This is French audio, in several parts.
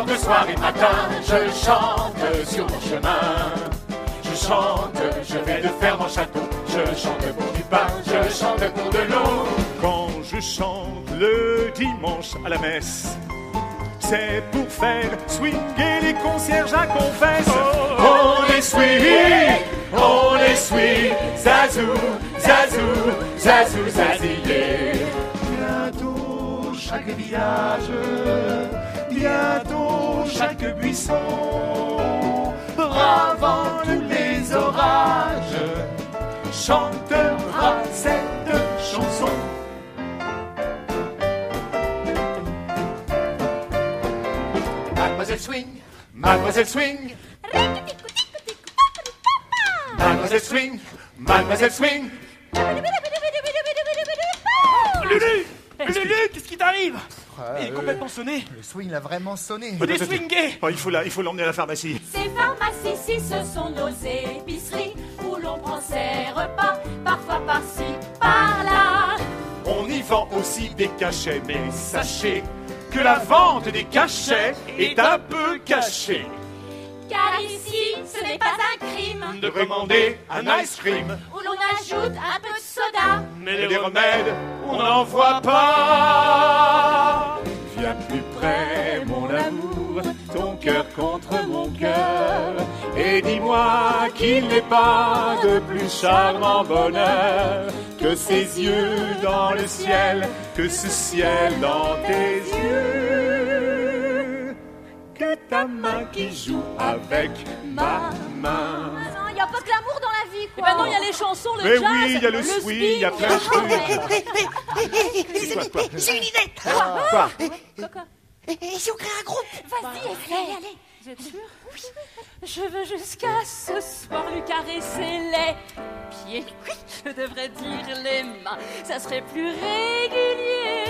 porte soir et matin, je chante sur mon chemin. Je chante, je vais de ferme en château. Je chante pour du pain, je chante pour de l'eau. Quand je chante le dimanche à la messe, c'est pour faire swinguer les concierges à confesse. On les suit, zazou, zazou, zazou, zazillé. Bientôt chaque village, bientôt chaque buisson, Avant tous les orages, chantera cette chanson. Mademoiselle Swing, Mademoiselle Swing, Mademoiselle Swing, Mademoiselle Swing. Lulu, qu'est-ce qui t'arrive? Il est complètement sonné. Le swing a vraiment sonné. Il est swingé. Oh, il faut l'emmener à la pharmacie. Ces pharmacies-ci, ce sont nos épiceries où l'on prend ses repas, parfois par-ci, par-là. On y vend aussi des cachets, mais sachez que la vente des cachets est un peu cachée. Car ici, ce n'est pas un crime De commander un ice cream, où l'on ajoute un peu de soda. mais les remèdes, on n'en voit pas. Viens plus près, mon amour, ton cœur contre mon cœur, et dis-moi qu'il n'est pas de plus charmant bonheur que ces yeux dans le ciel, que ce ciel dans tes yeux, que ta main qui joue avec ma main. Non, il n'y a pas que l'amour dans la vie, quoi. Eh ben non, il y a les chansons, le Mais jazz, oui, il y a le swing, il y a plein de trucs. Quoi J'ai une idée. Quoi Et si on crée un groupe? Vas-y, allez. Vous êtes sûr? Je veux jusqu'à ce soir lui caresser les pieds. Je devrais dire les mains, ça serait plus régulier.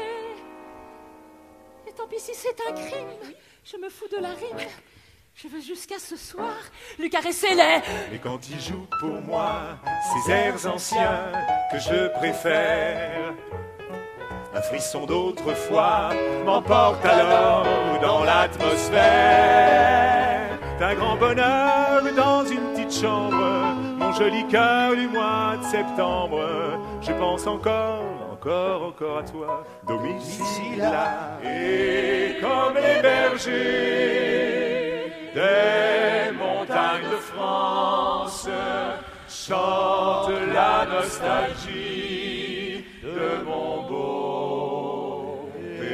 Et tant pis si c'est un crime, je me fous de la rime. Je veux jusqu'à ce soir lui caresser les... Et quand il joue pour moi ces airs anciens que je préfère, un frisson d'autrefois m'emporte alors dans l'atmosphère d'un grand bonheur dans une petite chambre, mon joli cœur du mois de septembre. Je pense encore à toi, domicile là. Et comme les bergers des montagnes de France chante la nostalgie de mon beau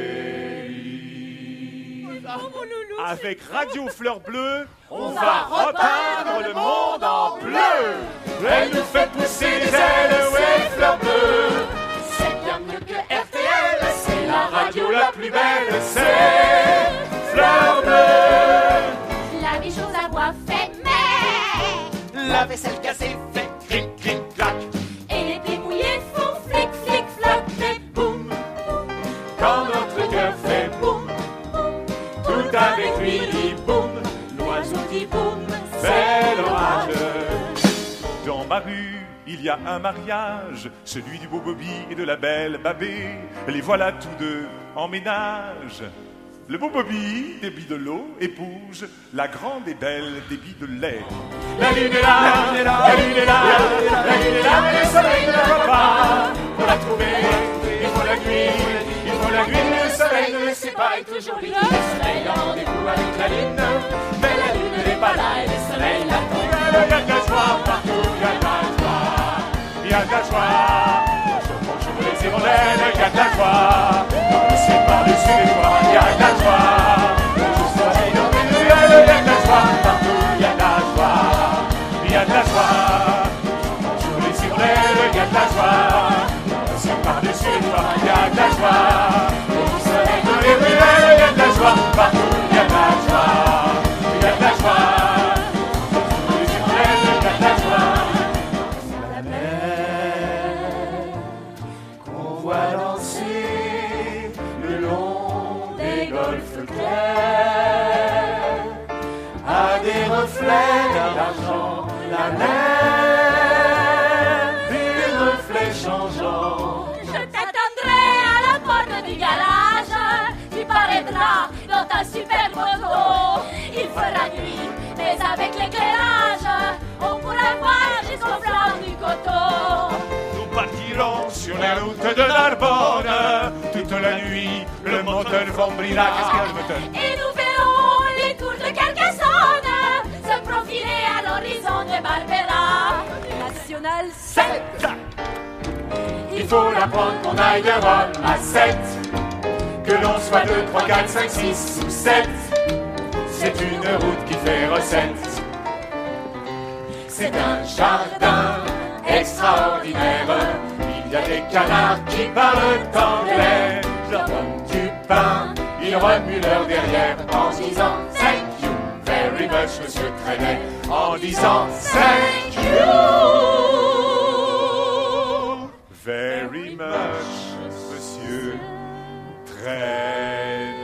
pays. Avec Radio Fleur Bleue, on va repeindre le monde en bleu. Elle nous fait pousser les ailes, ouais, Fleur Bleue. C'est bien mieux que RTL, c'est la Radio la plus belle, c'est Fleur Bleue. La vie chose à voix fait, mais La vaisselle cassée fait cric, cric, clac. et les pieds mouillés font flic, flic, flac, et boum, Quand notre cœur fait boum, tout avec lui dit boum, l'oiseau dit boum, c'est l'orage. Dans ma rue, il y a un mariage, celui du beau Bobby et de la belle Babé. Les voilà tous deux en ménage. Le beau Bobby, débit de l'eau, épouse la grande et belle débit de lait. La lune est là, la lune est là, la lune est là, la lune est là, mais le soleil ne la voit pas. Pour la trouver, il faut la nuit, il faut la nuit, le soleil ne le sait pas, est toujours lui. Le soleil a rendez-vous avec la lune, mais la lune n'est pas là et le soleil l'attend. Il y a de la joie partout, il y a de la joie, il y a de la joie. Bonjour les hirondelles, il y a de la joie. C'est par-dessus les toits, il y a de la joie. Bonjour soleil dans les nuages, il y a de la joie. Partout, il y a de la joie, il y a de la joie. Bonjour les hirondelles, il y a de la joie. C'est par-dessus les toits, il y a de la joie. Bonjour soleil dans les nuages, il y a de la joie. Partout, il y a de la joie, il y a de la joie. Bonjour les hirondelles, il y a de la joie. La mer qu'on voit danser le long des golfes clairs a des reflets d'argent, la mer, des reflets changeants. je t'attendrai à la porte du garage, tu paraîtras dans ta superbe avec l'éclairage, on pourra voir jusqu'au flanc du coteau. Nous partirons sur la route de Narbonne. Toute la nuit, le moteur vombrira. Qu'est-ce qu'il y a, le moteur? Et nous verrons les tours de Carcassonne se profiler à l'horizon de Barbera. National 7. Il faut la prendre qu'on aille de Rome à 7. Que l'on soit 2, 3, 4, 5, 6 ou 7. C'est une route qui fait recette. C'est un jardin extraordinaire. Il y a des canards qui parlent anglais. Je leur donne du pain, ils remuent leur derrière en disant thank you very much, monsieur Trenet. En disant thank you Very much, monsieur Trenet.